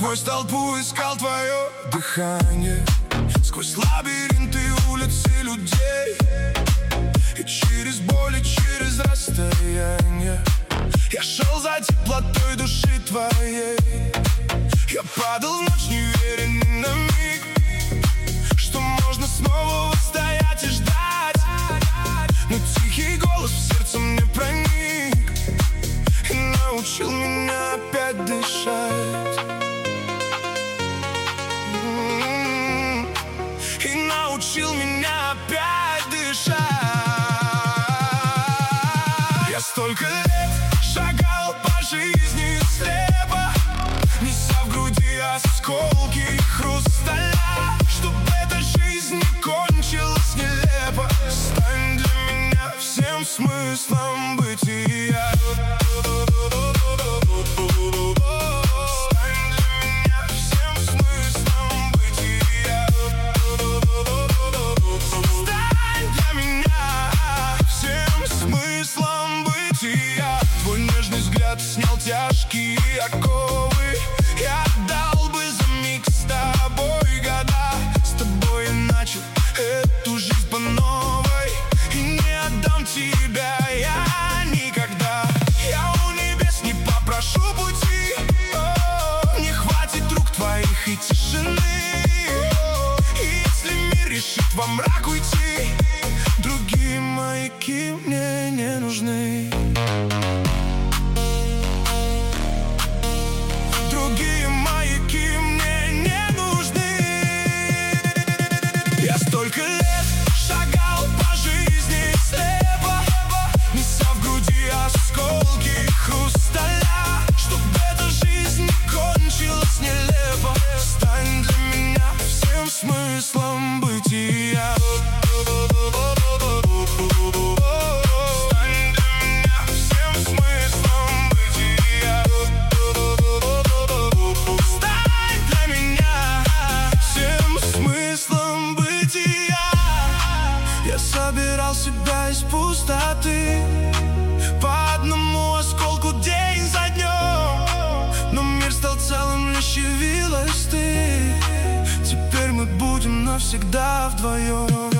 Сквозь толпу искал твое дыхание, сквозь лабиринты улиц и людей, и через боль, и через расстояние я шел за теплотой души твоей. Я падал в ночь, не веря ни на миг, что можно снова стоять и ждать. Но тихий голос в сердце мне проник и научил меня опять дышать. И научил меня опять дышать. Я столько лет шагал по жизни слепо, неся в груди осколки хрусталя, чтобы эта жизнь не кончилась нелепо. Стань для меня всем смыслом бытия. Твой нежный взгляд снял тяжкие оковы. Я отдал бы за миг с тобой года. С тобой я начал эту жизнь по новой, и не отдам тебя я никогда. Я у небес не попрошу пути, не хватит рук твоих и тишины. И если мир решит во мрак уйти, другие маяки мне не нужны. Другие маяки мне не нужны. Я столько лет шагал по жизни слепо, неся в груди осколки хрусталя, чтобы эта жизнь не кончилась нелепо. Стань для меня всем смыслом бытия. Собирал себя из пустоты, по одному осколку день за днем, но мир стал целым, лишь явилась ты. Теперь мы будем навсегда вдвоем.